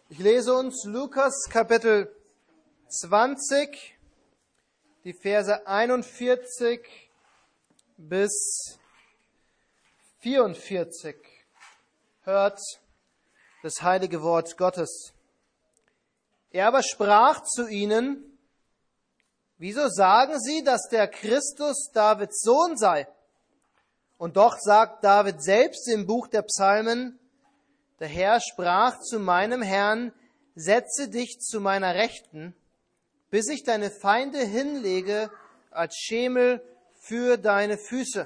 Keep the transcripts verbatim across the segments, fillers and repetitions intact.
Ich lese uns Lukas Kapitel zwanzig, die Verse einundvierzig bis vierundvierzig. Hört das heilige Wort Gottes. Er aber sprach zu ihnen: Wieso sagen Sie, dass der Christus Davids Sohn sei? Und doch sagt David selbst im Buch der Psalmen: Der Herr sprach zu meinem Herrn: Setze dich zu meiner Rechten, bis ich deine Feinde hinlege als Schemel für deine Füße.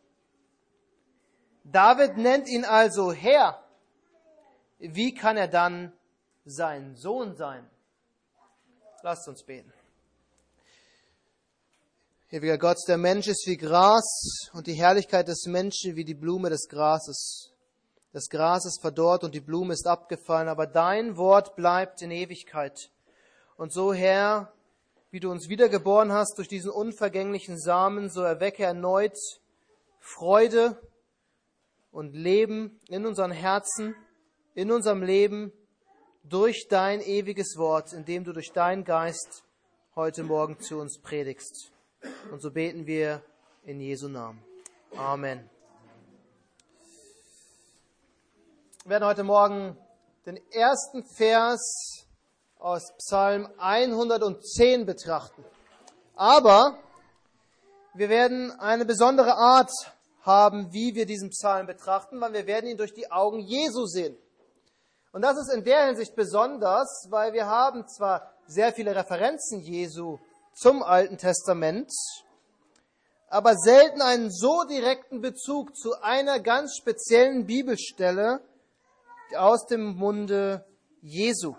David nennt ihn also Herr. Wie kann er dann sein Sohn sein? Lasst uns beten. Ewiger Gott, der Mensch ist wie Gras und die Herrlichkeit des Menschen wie die Blume des Grases. Das Gras ist verdorrt und die Blume ist abgefallen, aber dein Wort bleibt in Ewigkeit. Und so, Herr, wie du uns wiedergeboren hast durch diesen unvergänglichen Samen, so erwecke erneut Freude und Leben in unseren Herzen, in unserem Leben, durch dein ewiges Wort, indem du durch deinen Geist heute Morgen zu uns predigst. Und so beten wir in Jesu Namen. Amen. Wir werden heute Morgen den ersten Vers aus Psalm hundertzehn betrachten. Aber wir werden eine besondere Art haben, wie wir diesen Psalm betrachten, weil wir werden ihn durch die Augen Jesu sehen. Und das ist in der Hinsicht besonders, weil wir haben zwar sehr viele Referenzen Jesu zum Alten Testament, aber selten einen so direkten Bezug zu einer ganz speziellen Bibelstelle aus dem Munde Jesu.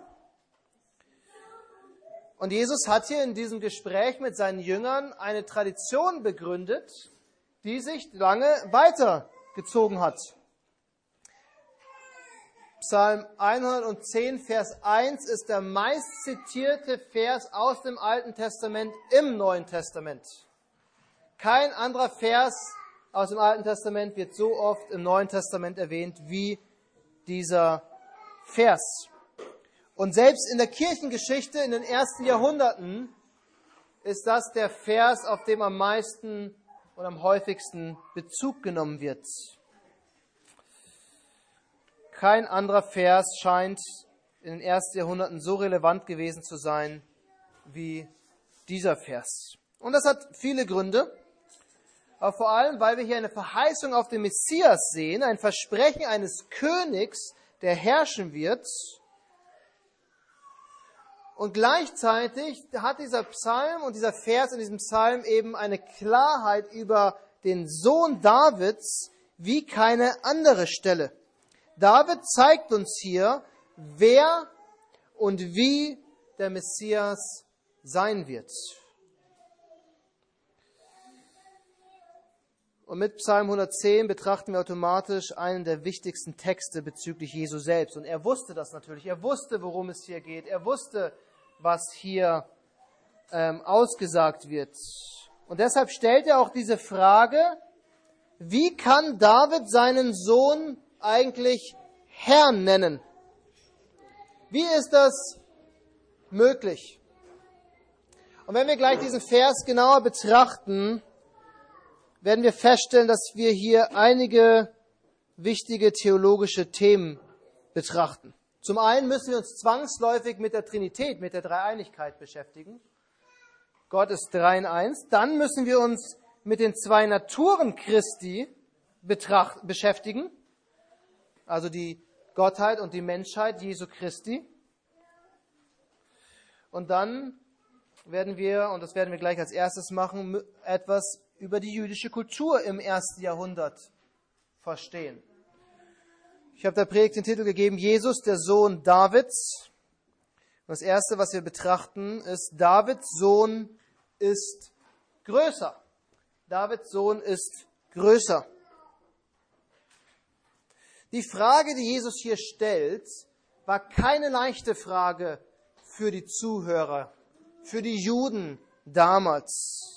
Und Jesus hat hier in diesem Gespräch mit seinen Jüngern eine Tradition begründet, die sich lange weitergezogen hat. Psalm hundertzehn, Vers eins ist der meistzitierte Vers aus dem Alten Testament im Neuen Testament. Kein anderer Vers aus dem Alten Testament wird so oft im Neuen Testament erwähnt wie dieser Vers. Und selbst in der Kirchengeschichte in den ersten Jahrhunderten ist das der Vers, auf dem am meisten und am häufigsten Bezug genommen wird. Kein anderer Vers scheint in den ersten Jahrhunderten so relevant gewesen zu sein wie dieser Vers. Und das hat viele Gründe, aber vor allem, weil wir hier eine Verheißung auf den Messias sehen, ein Versprechen eines Königs, der herrschen wird. Und gleichzeitig hat dieser Psalm und dieser Vers in diesem Psalm eben eine Klarheit über den Sohn Davids wie keine andere Stelle. David zeigt uns hier, wer und wie der Messias sein wird. Und mit Psalm hundertzehn betrachten wir automatisch einen der wichtigsten Texte bezüglich Jesu selbst. Und er wusste das natürlich. Er wusste, worum es hier geht. Er wusste, was hier ähm, ausgesagt wird. Und deshalb stellt er auch diese Frage: Wie kann David seinen Sohn eigentlich Herrn nennen? Wie ist das möglich? Und wenn wir gleich diesen Vers genauer betrachten, werden wir feststellen, dass wir hier einige wichtige theologische Themen betrachten. Zum einen müssen wir uns zwangsläufig mit der Trinität, mit der Dreieinigkeit beschäftigen. Gott ist drei in eins. Dann müssen wir uns mit den zwei Naturen Christi betracht, beschäftigen. Also die Gottheit und die Menschheit Jesu Christi. Und dann werden wir, und das werden wir gleich als erstes machen, etwas über die jüdische Kultur im ersten Jahrhundert verstehen. Ich habe der Predigt den Titel gegeben: Jesus, der Sohn Davids. Und das erste, was wir betrachten, ist: Davids Sohn ist größer. Davids Sohn ist größer. Die Frage, die Jesus hier stellt, war keine leichte Frage für die Zuhörer, für die Juden damals.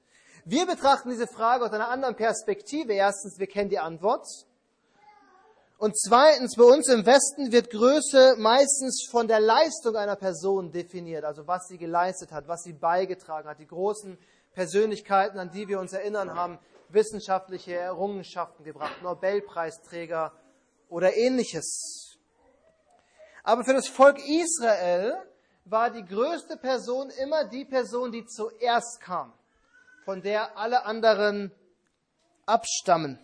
Wir betrachten diese Frage aus einer anderen Perspektive. Erstens, wir kennen die Antwort. Und zweitens, bei uns im Westen wird Größe meistens von der Leistung einer Person definiert, also was sie geleistet hat, was sie beigetragen hat. Die großen Persönlichkeiten, an die wir uns erinnern, haben wissenschaftliche Errungenschaften gebracht, Nobelpreisträger oder Ähnliches. Aber für das Volk Israel war die größte Person immer die Person, die zuerst kam, von der alle anderen abstammen.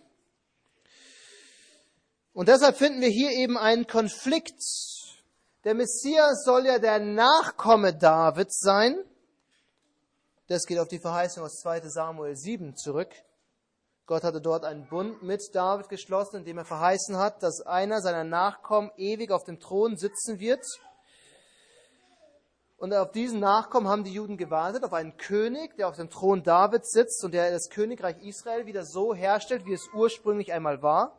Und deshalb finden wir hier eben einen Konflikt. Der Messias soll ja der Nachkomme Davids sein. Das geht auf die Verheißung aus zweiter Samuel sieben zurück. Gott hatte dort einen Bund mit David geschlossen, indem er verheißen hat, dass einer seiner Nachkommen ewig auf dem Thron sitzen wird. Und auf diesen Nachkommen haben die Juden gewartet, auf einen König, der auf dem Thron Davids sitzt und der das Königreich Israel wieder so herstellt, wie es ursprünglich einmal war.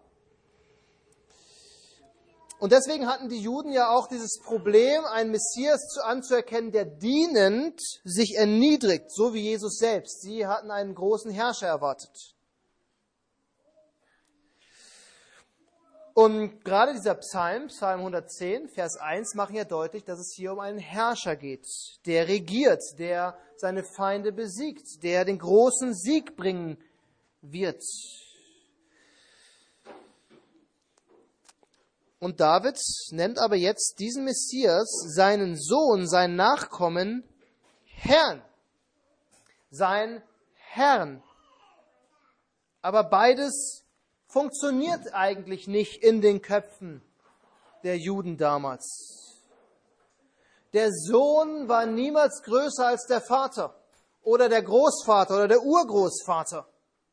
Und deswegen hatten die Juden ja auch dieses Problem, einen Messias anzuerkennen, der dienend sich erniedrigt, so wie Jesus selbst. Sie hatten einen großen Herrscher erwartet. Und gerade dieser Psalm, Psalm hundertzehn, Vers eins, machen ja deutlich, dass es hier um einen Herrscher geht, der regiert, der seine Feinde besiegt, der den großen Sieg bringen wird. Und David nennt aber jetzt diesen Messias, seinen Sohn, seinen Nachkommen, Herrn. Sein Herrn. Aber beides funktioniert eigentlich nicht in den Köpfen der Juden damals. Der Sohn war niemals größer als der Vater oder der Großvater oder der Urgroßvater.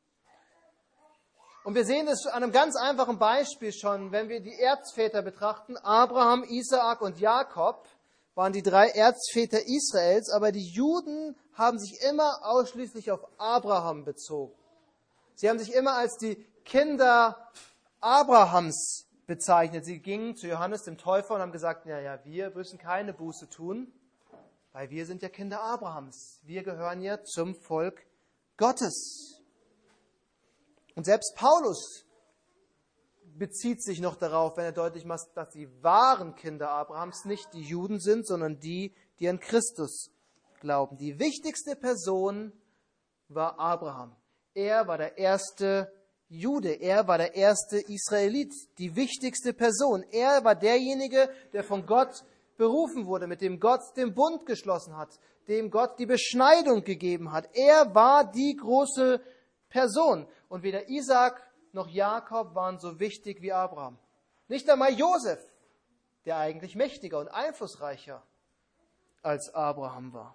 Und wir sehen das an einem ganz einfachen Beispiel schon, wenn wir die Erzväter betrachten. Abraham, Isaak und Jakob waren die drei Erzväter Israels, aber die Juden haben sich immer ausschließlich auf Abraham bezogen. Sie haben sich immer als die Kinder Abrahams bezeichnet. Sie gingen zu Johannes dem Täufer und haben gesagt, ja, ja, wir müssen keine Buße tun, weil wir sind ja Kinder Abrahams. Wir gehören ja zum Volk Gottes. Und selbst Paulus bezieht sich noch darauf, wenn er deutlich macht, dass die wahren Kinder Abrahams nicht die Juden sind, sondern die, die an Christus glauben. Die wichtigste Person war Abraham. Er war der erste Jude, er war der erste Israelit, die wichtigste Person. Er war derjenige, der von Gott berufen wurde, mit dem Gott den Bund geschlossen hat, dem Gott die Beschneidung gegeben hat. Er war die große Person. Und weder Isaak noch Jakob waren so wichtig wie Abraham. Nicht einmal Josef, der eigentlich mächtiger und einflussreicher als Abraham war.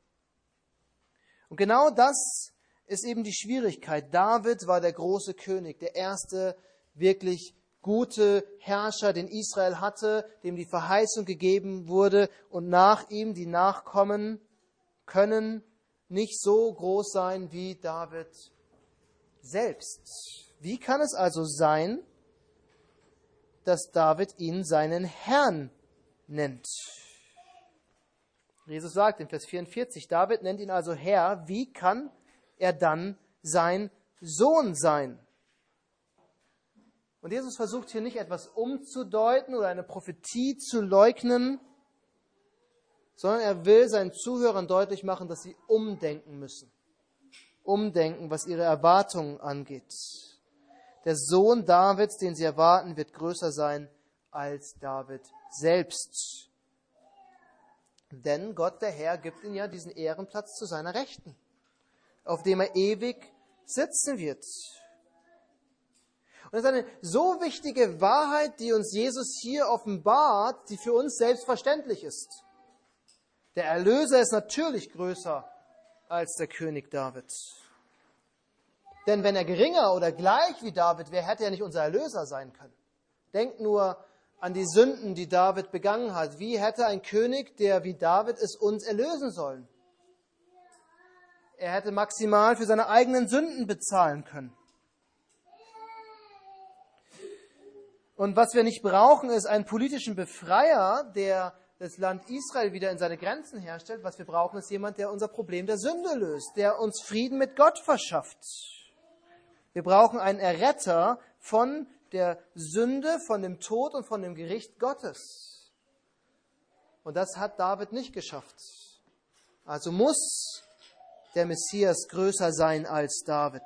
Und genau das ist eben die Schwierigkeit. David war der große König, der erste wirklich gute Herrscher, den Israel hatte, dem die Verheißung gegeben wurde. Und nach ihm, die Nachkommen, können nicht so groß sein wie David selbst. Wie kann es also sein, dass David ihn seinen Herrn nennt? Jesus sagt in Vers vierundvierzig, David nennt ihn also Herr. Wie kann er dann sein Sohn sein? Und Jesus versucht hier nicht etwas umzudeuten oder eine Prophetie zu leugnen, sondern er will seinen Zuhörern deutlich machen, dass sie umdenken müssen. Umdenken, was ihre Erwartungen angeht. Der Sohn Davids, den sie erwarten, wird größer sein als David selbst. Denn Gott, der Herr, gibt ihm ja diesen Ehrenplatz zu seiner Rechten, auf dem er ewig sitzen wird. Und das ist eine so wichtige Wahrheit, die uns Jesus hier offenbart, die für uns selbstverständlich ist. Der Erlöser ist natürlich größer als der König David. Denn wenn er geringer oder gleich wie David wäre, hätte er nicht unser Erlöser sein können. Denkt nur an die Sünden, die David begangen hat. Wie hätte ein König, der wie David ist, uns erlösen sollen? Er hätte maximal für seine eigenen Sünden bezahlen können. Und was wir nicht brauchen, ist einen politischen Befreier, der das Land Israel wieder in seine Grenzen herstellt. Was wir brauchen, ist jemand, der unser Problem der Sünde löst, der uns Frieden mit Gott verschafft. Wir brauchen einen Erretter von der Sünde, von dem Tod und von dem Gericht Gottes. Und das hat David nicht geschafft. Also muss der Messias größer sein als David.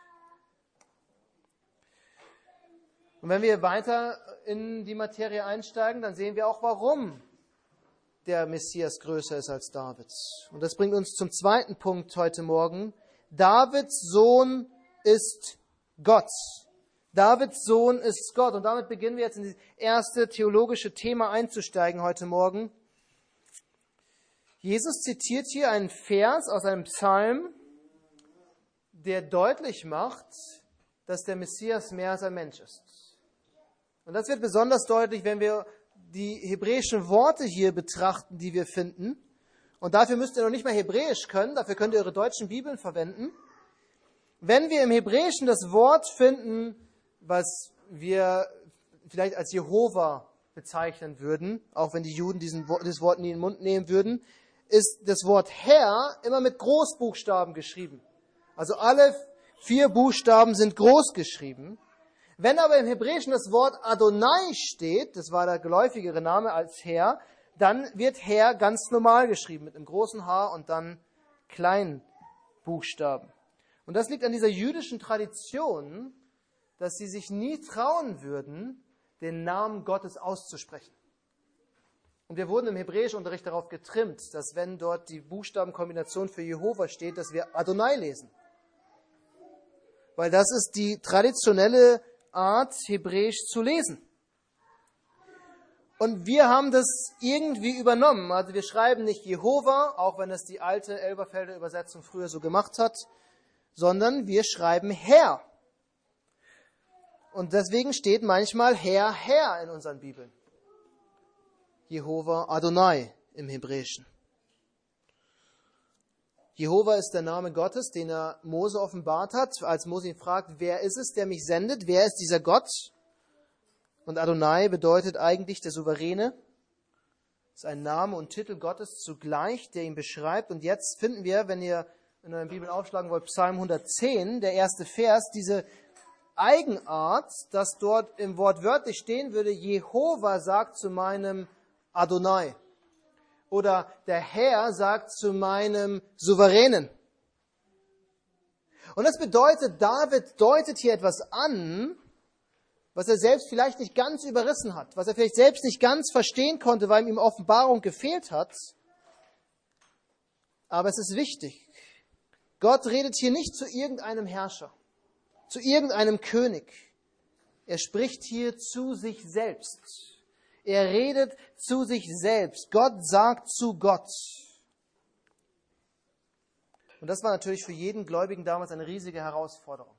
Und wenn wir weiter in die Materie einsteigen, dann sehen wir auch, warum der Messias größer ist als David. Und das bringt uns zum zweiten Punkt heute Morgen. Davids Sohn ist Gott. Davids Sohn ist Gott. Und damit beginnen wir jetzt in das erste theologische Thema einzusteigen heute Morgen. Jesus zitiert hier einen Vers aus einem Psalm, der deutlich macht, dass der Messias mehr als ein Mensch ist. Und das wird besonders deutlich, wenn wir die hebräischen Worte hier betrachten, die wir finden. Und dafür müsst ihr noch nicht mal Hebräisch können, dafür könnt ihr eure deutschen Bibeln verwenden. Wenn wir im Hebräischen das Wort finden, was wir vielleicht als Jehova bezeichnen würden, auch wenn die Juden diesen, dieses Wort nie in den Mund nehmen würden, ist das Wort Herr immer mit Großbuchstaben geschrieben. Also alle vier Buchstaben sind groß geschrieben. Wenn aber im Hebräischen das Wort Adonai steht, das war der geläufigere Name als Herr, dann wird Herr ganz normal geschrieben, mit einem großen H und dann kleinen Buchstaben. Und das liegt an dieser jüdischen Tradition, dass sie sich nie trauen würden, den Namen Gottes auszusprechen. Und wir wurden im Hebräischunterricht darauf getrimmt, dass wenn dort die Buchstabenkombination für Jehova steht, dass wir Adonai lesen. Weil das ist die traditionelle Art, Hebräisch zu lesen. Und wir haben das irgendwie übernommen. Also wir schreiben nicht Jehova, auch wenn es die alte Elberfelder Übersetzung früher so gemacht hat, sondern wir schreiben Herr. Und deswegen steht manchmal Herr, Herr in unseren Bibeln. Jehova Adonai im Hebräischen. Jehova ist der Name Gottes, den er Mose offenbart hat, als Mose ihn fragt, wer ist es, der mich sendet? Wer ist dieser Gott? Und Adonai bedeutet eigentlich der Souveräne. Das ist ein Name und Titel Gottes zugleich, der ihn beschreibt. Und jetzt finden wir, wenn ihr in euren Bibeln aufschlagen wollt, Psalm hundertzehn, der erste Vers, diese Eigenart, dass dort im Wort wörtlich stehen würde, Jehova sagt zu meinem Adonai. Oder der Herr sagt zu meinem Souveränen. Und das bedeutet, David deutet hier etwas an, was er selbst vielleicht nicht ganz überrissen hat, was er vielleicht selbst nicht ganz verstehen konnte, weil ihm Offenbarung gefehlt hat. Aber es ist wichtig. Gott redet hier nicht zu irgendeinem Herrscher, zu irgendeinem König. Er spricht hier zu sich selbst. Er redet zu sich selbst. Gott sagt zu Gott. Und das war natürlich für jeden Gläubigen damals eine riesige Herausforderung.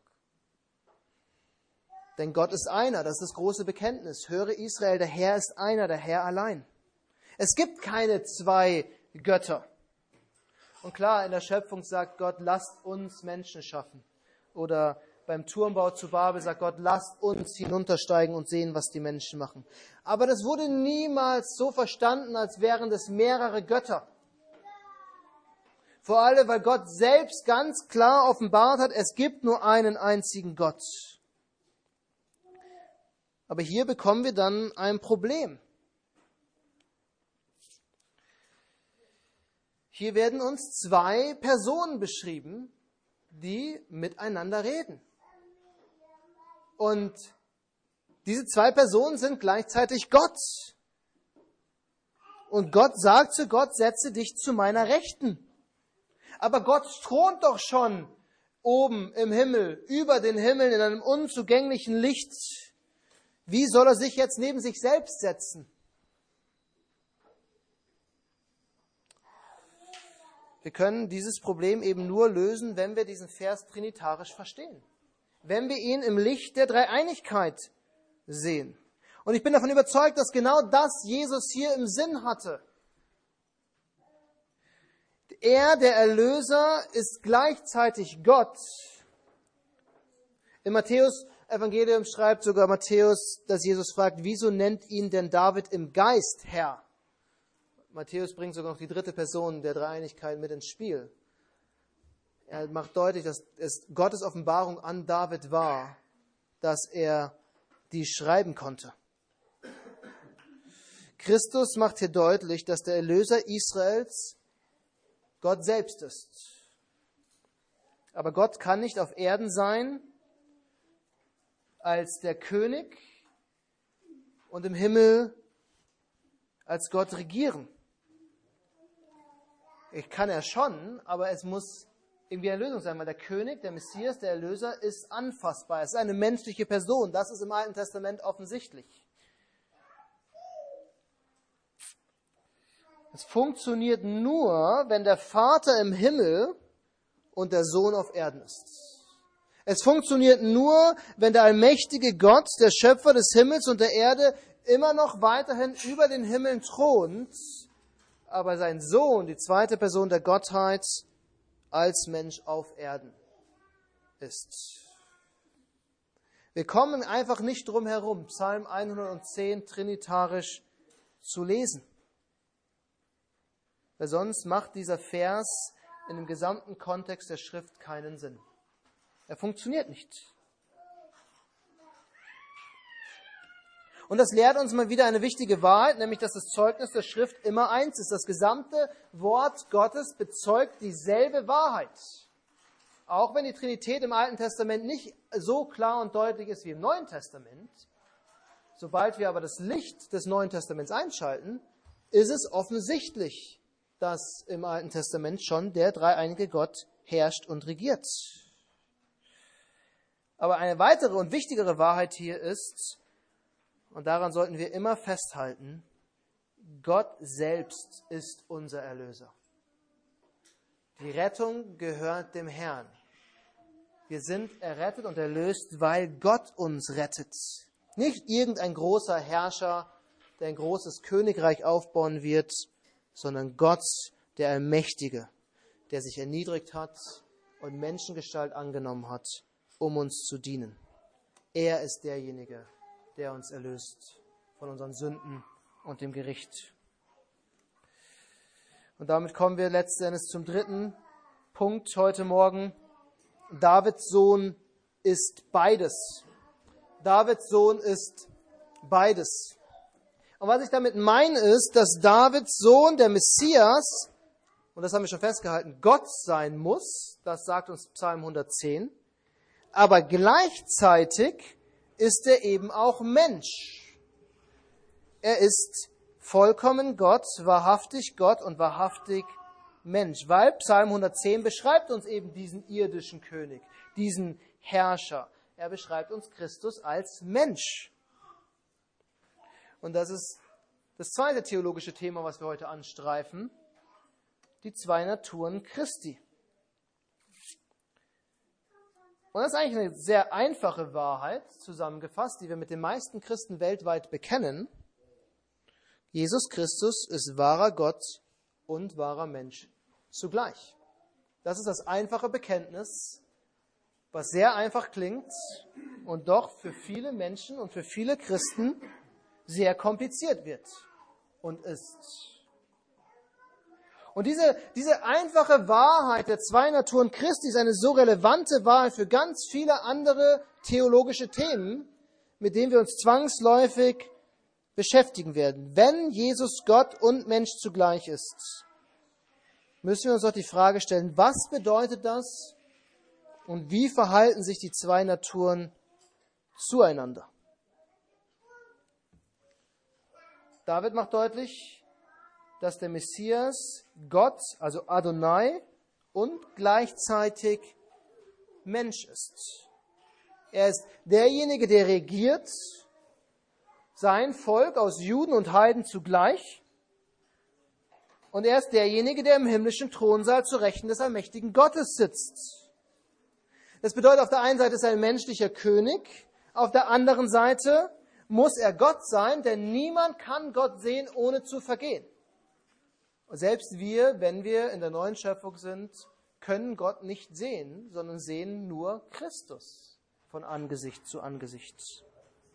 Denn Gott ist einer, das ist das große Bekenntnis. Höre Israel, der Herr ist einer, der Herr allein. Es gibt keine zwei Götter. Und klar, in der Schöpfung sagt Gott, lasst uns Menschen schaffen. Oder beim Turmbau zu Babel sagt Gott, lasst uns hinuntersteigen und sehen, was die Menschen machen. Aber das wurde niemals so verstanden, als wären das mehrere Götter. Vor allem, weil Gott selbst ganz klar offenbart hat, es gibt nur einen einzigen Gott. Aber hier bekommen wir dann ein Problem. Hier werden uns zwei Personen beschrieben, die miteinander reden. Und diese zwei Personen sind gleichzeitig Gott. Und Gott sagt zu Gott, setze dich zu meiner Rechten. Aber Gott thront doch schon oben im Himmel, über den Himmel, in einem unzugänglichen Licht. Wie soll er sich jetzt neben sich selbst setzen? Wir können dieses Problem eben nur lösen, wenn wir diesen Vers trinitarisch verstehen. Wenn wir ihn im Licht der Dreieinigkeit sehen. Und ich bin davon überzeugt, dass genau das Jesus hier im Sinn hatte. Er, der Erlöser, ist gleichzeitig Gott. Im Matthäus-Evangelium schreibt sogar Matthäus, dass Jesus fragt, wieso nennt ihn denn David im Geist Herr? Matthäus bringt sogar noch die dritte Person der Dreieinigkeit mit ins Spiel. Er macht deutlich, dass es Gottes Offenbarung an David war, dass er die ich schreiben konnte. Christus macht hier deutlich, dass der Erlöser Israels Gott selbst ist. Aber Gott kann nicht auf Erden sein als der König und im Himmel als Gott regieren. Ich kann er schon, aber es muss irgendwie eine Lösung sein, weil der König, der Messias, der Erlöser ist anfassbar. Es ist eine menschliche Person. Das ist im Alten Testament offensichtlich. Es funktioniert nur, wenn der Vater im Himmel und der Sohn auf Erden ist. Es funktioniert nur, wenn der allmächtige Gott, der Schöpfer des Himmels und der Erde, immer noch weiterhin über den Himmeln thront, aber sein Sohn, die zweite Person der Gottheit, als Mensch auf Erden ist. Wir kommen einfach nicht drum herum, Psalm hundertzehn trinitarisch zu lesen. Weil sonst macht dieser Vers in dem gesamten Kontext der Schrift keinen Sinn. Er funktioniert nicht. Und das lehrt uns mal wieder eine wichtige Wahrheit, nämlich dass das Zeugnis der Schrift immer eins ist. Das gesamte Wort Gottes bezeugt dieselbe Wahrheit. Auch wenn die Trinität im Alten Testament nicht so klar und deutlich ist wie im Neuen Testament, sobald wir aber das Licht des Neuen Testaments einschalten, ist es offensichtlich, dass im Alten Testament schon der dreieinige Gott herrscht und regiert. Aber eine weitere und wichtigere Wahrheit hier ist, und daran sollten wir immer festhalten, Gott selbst ist unser Erlöser. Die Rettung gehört dem Herrn. Wir sind errettet und erlöst, weil Gott uns rettet. Nicht irgendein großer Herrscher, der ein großes Königreich aufbauen wird, sondern Gott, der Allmächtige, der sich erniedrigt hat und Menschengestalt angenommen hat, um uns zu dienen. Er ist derjenige, der uns erlöst von unseren Sünden und dem Gericht. Und damit kommen wir letztendlich zum dritten Punkt heute Morgen. Davids Sohn ist beides. Davids Sohn ist beides. Und was ich damit meine ist, dass Davids Sohn, der Messias, und das haben wir schon festgehalten, Gott sein muss, das sagt uns Psalm hundertzehn, aber gleichzeitig ist er eben auch Mensch. Er ist vollkommen Gott, wahrhaftig Gott und wahrhaftig Mensch. Weil Psalm hundertzehn beschreibt uns eben diesen irdischen König, diesen Herrscher. Er beschreibt uns Christus als Mensch. Und das ist das zweite theologische Thema, was wir heute anstreifen. Die zwei Naturen Christi. Und das ist eigentlich eine sehr einfache Wahrheit, zusammengefasst, die wir mit den meisten Christen weltweit bekennen. Jesus Christus ist wahrer Gott und wahrer Mensch zugleich. Das ist das einfache Bekenntnis, was sehr einfach klingt und doch für viele Menschen und für viele Christen sehr kompliziert wird und ist. Und diese, diese einfache Wahrheit der zwei Naturen Christi ist eine so relevante Wahrheit für ganz viele andere theologische Themen, mit denen wir uns zwangsläufig beschäftigen werden. Wenn Jesus Gott und Mensch zugleich ist, müssen wir uns doch die Frage stellen, was bedeutet das und wie verhalten sich die zwei Naturen zueinander? David macht deutlich, dass der Messias Gott, also Adonai, und gleichzeitig Mensch ist. Er ist derjenige, der regiert sein Volk aus Juden und Heiden zugleich. Und er ist derjenige, der im himmlischen Thronsaal zu Rechten des allmächtigen Gottes sitzt. Das bedeutet, auf der einen Seite ist er ein menschlicher König, auf der anderen Seite muss er Gott sein, denn niemand kann Gott sehen, ohne zu vergehen. Und selbst wir, wenn wir in der neuen Schöpfung sind, können Gott nicht sehen, sondern sehen nur Christus von Angesicht zu Angesicht.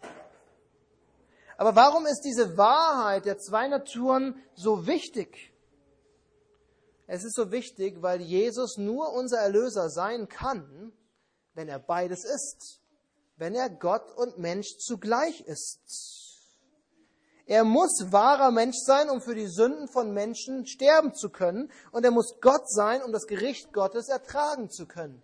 Aber warum ist diese Wahrheit der zwei Naturen so wichtig? Es ist so wichtig, weil Jesus nur unser Erlöser sein kann, wenn er beides ist. wenn er Gott und Mensch zugleich ist. Er muss wahrer Mensch sein, um für die Sünden von Menschen sterben zu können. Und er muss Gott sein, um das Gericht Gottes ertragen zu können.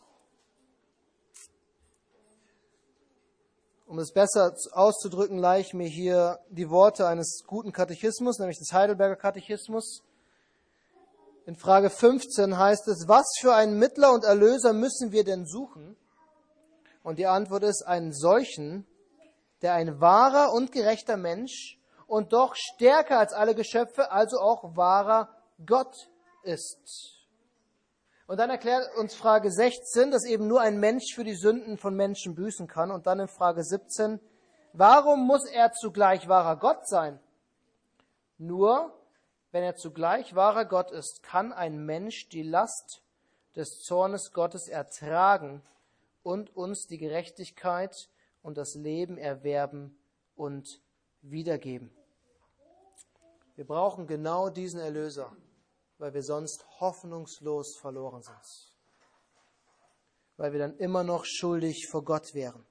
Um es besser auszudrücken, leihe ich mir hier die Worte eines guten Katechismus, nämlich des Heidelberger Katechismus. In Frage fünfzehn heißt es, was für einen Mittler und Erlöser müssen wir denn suchen? Und die Antwort ist, einen solchen, der ein wahrer und gerechter Mensch und doch stärker als alle Geschöpfe, also auch wahrer Gott ist. Und dann erklärt uns Frage sechzehn, dass eben nur ein Mensch für die Sünden von Menschen büßen kann. Und dann in Frage siebzehn, warum muss er zugleich wahrer Gott sein? Nur, wenn er zugleich wahrer Gott ist, kann ein Mensch die Last des Zornes Gottes ertragen und uns die Gerechtigkeit und das Leben erwerben und wiedergeben. Wir brauchen genau diesen Erlöser, weil wir sonst hoffnungslos verloren sind. Weil wir dann immer noch schuldig vor Gott wären.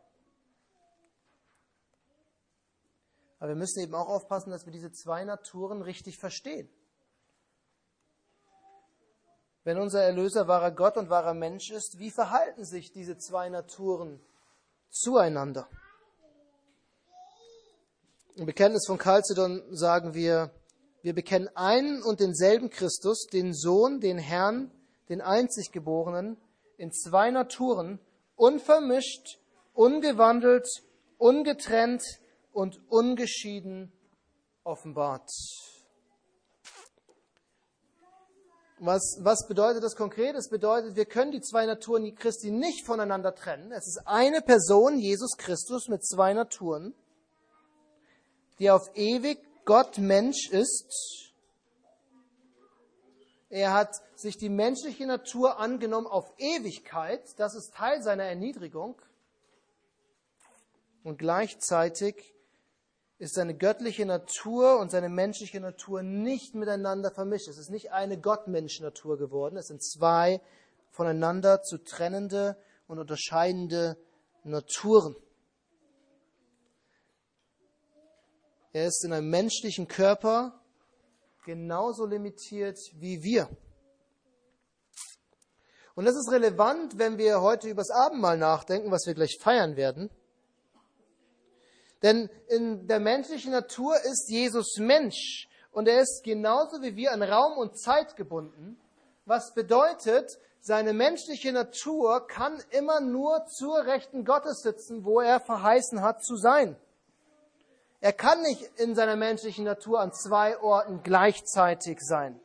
Aber wir müssen eben auch aufpassen, dass wir diese zwei Naturen richtig verstehen. Wenn unser Erlöser wahrer Gott und wahrer Mensch ist, wie verhalten sich diese zwei Naturen zueinander? Im Bekenntnis von Chalcedon sagen wir, wir bekennen einen und denselben Christus, den Sohn, den Herrn, den Einziggeborenen, in zwei Naturen, unvermischt, ungewandelt, ungetrennt und ungeschieden offenbart. Was, was bedeutet das konkret? Es bedeutet, wir können die zwei Naturen Christi nicht voneinander trennen. Es ist eine Person, Jesus Christus, mit zwei Naturen, die auf ewig Gott Mensch ist. Er hat sich die menschliche Natur angenommen auf Ewigkeit. Das ist Teil seiner Erniedrigung. Und gleichzeitig ist seine göttliche Natur und seine menschliche Natur nicht miteinander vermischt. Es ist nicht eine Gott-Mensch-Natur geworden. Es sind zwei voneinander zu trennende und unterscheidende Naturen. Er ist in einem menschlichen Körper genauso limitiert wie wir. Und das ist relevant, wenn wir heute über das Abendmahl nachdenken, was wir gleich feiern werden. Denn in der menschlichen Natur ist Jesus Mensch und er ist genauso wie wir an Raum und Zeit gebunden, was bedeutet, seine menschliche Natur kann immer nur zur Rechten Gottes sitzen, wo er verheißen hat zu sein. Er kann nicht in seiner menschlichen Natur an zwei Orten gleichzeitig sein.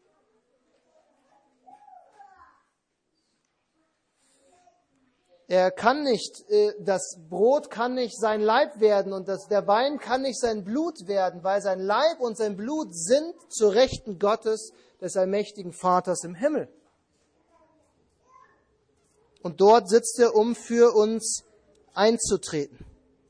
Er kann nicht, das Brot kann nicht sein Leib werden und das, der Wein kann nicht sein Blut werden, weil sein Leib und sein Blut sind zur Rechten Gottes, des allmächtigen Vaters im Himmel. Und dort sitzt er, um für uns einzutreten.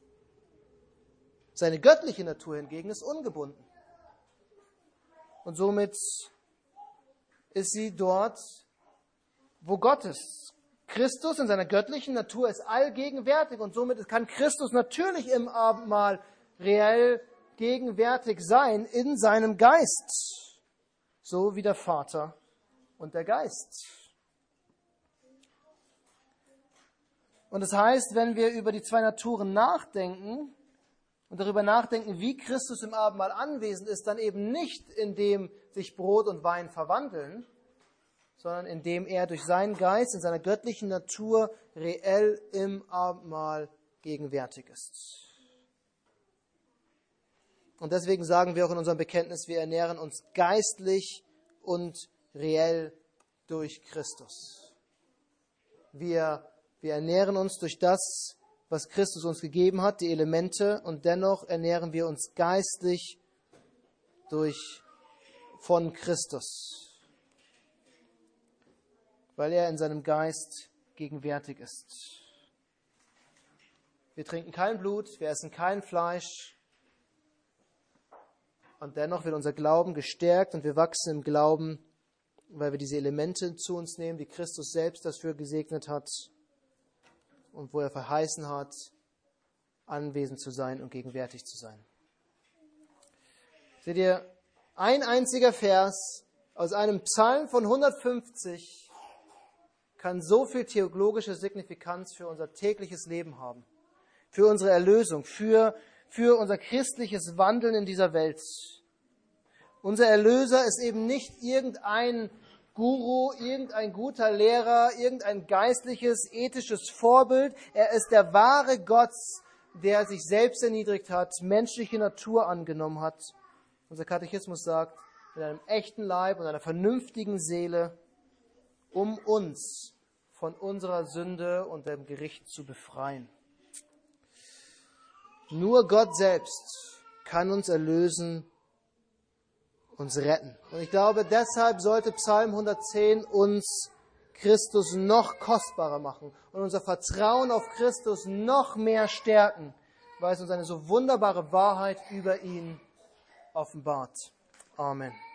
Seine göttliche Natur hingegen ist ungebunden. Und somit ist sie dort, wo Gott ist. Christus in seiner göttlichen Natur ist allgegenwärtig und somit kann Christus natürlich im Abendmahl reell gegenwärtig sein in seinem Geist. So wie der Vater und der Geist. Und das heißt, wenn wir über die zwei Naturen nachdenken, und darüber nachdenken, wie Christus im Abendmahl anwesend ist, dann eben nicht, indem sich Brot und Wein verwandeln, sondern indem er durch seinen Geist in seiner göttlichen Natur reell im Abendmahl gegenwärtig ist. Und deswegen sagen wir auch in unserem Bekenntnis, wir ernähren uns geistlich und reell durch Christus. Wir, wir ernähren uns durch das, was Christus uns gegeben hat, die Elemente, und dennoch ernähren wir uns geistlich durch, von Christus, weil er in seinem Geist gegenwärtig ist. Wir trinken kein Blut, wir essen kein Fleisch, und dennoch wird unser Glauben gestärkt und wir wachsen im Glauben, weil wir diese Elemente zu uns nehmen, die Christus selbst dafür gesegnet hat. und wo er verheißen hat, anwesend zu sein und gegenwärtig zu sein. Seht ihr, ein einziger Vers aus einem Psalm von hundertfünfzig kann so viel theologische Signifikanz für unser tägliches Leben haben, für unsere Erlösung, für, für unser christliches Wandeln in dieser Welt. Unser Erlöser ist eben nicht irgendein Guru, irgendein guter Lehrer, irgendein geistliches, ethisches Vorbild. Er ist der wahre Gott, der sich selbst erniedrigt hat, menschliche Natur angenommen hat. Unser Katechismus sagt, mit einem echten Leib und einer vernünftigen Seele, um uns von unserer Sünde und dem Gericht zu befreien. Nur Gott selbst kann uns erlösen, uns retten. Und ich glaube, deshalb sollte Psalm hundertzehn uns Christus noch kostbarer machen und unser Vertrauen auf Christus noch mehr stärken, weil es uns eine so wunderbare Wahrheit über ihn offenbart. Amen.